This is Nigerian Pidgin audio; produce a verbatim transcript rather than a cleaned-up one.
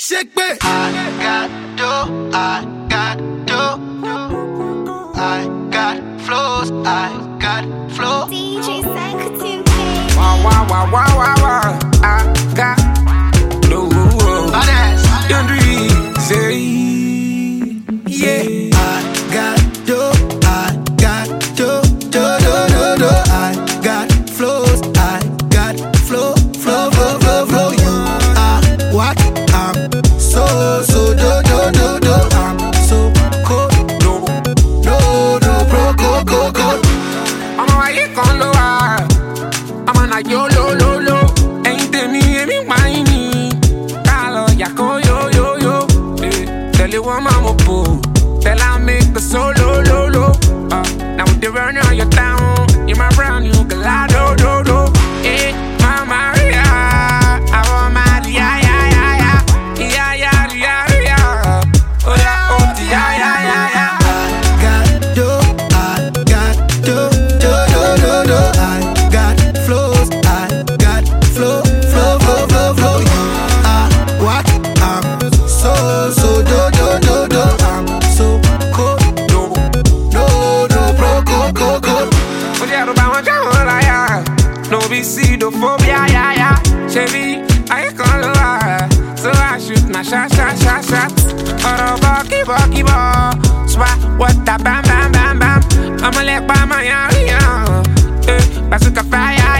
Shake me. I got dough, I got dough. I got flows, I got flow. D J Psychotin. Wow, wow, wow, wow, wow, wow. I got no. Badass. Young Dre, say, yeah. I got dough, I got dough, dough, dough, dough, dough. I got flows, I got flow, flow, flow, flow, flow. You are what? I'm so, so, do, do, do, do. I'm so cold, No, no, no, bro, go, go, go. I'm a white con lo ah. I'm a na yo lo lo lo. Ain't te mi e mi whiny. Calo ya ko yo yo yo. Eh, tell you what mama po. Tell I make the solo lo lo. Uh, now with the run on your town, you my brown you can lie do do do. Eh, my Maria, I want my yeah yeah yeah yeah yeah yeah yeah yeah. Oh yeah oh yeah yeah yeah yeah. I got dough, I got dough, dough, dough, dough, dough. I got flows, I got flow, flow, flow, flow, flow. You are what? I'm so, so, do, do, do, do. I'm so cold, No. no, no, bro, go, go, go. Odiado ba wọn jáwọ́ láyà. No be pseudophobia, yeah, yeah. Ṣebí ayé kan ló wà. So I shoot na shot, shot, shot, shot. Ọ̀rọ̀ bọ̀ kíbọ̀ kíbọ̀. Swa wọ́tà bam bam bam bam. Ọmọlẹ́pà máa yan rí hàn. Bazooka fire.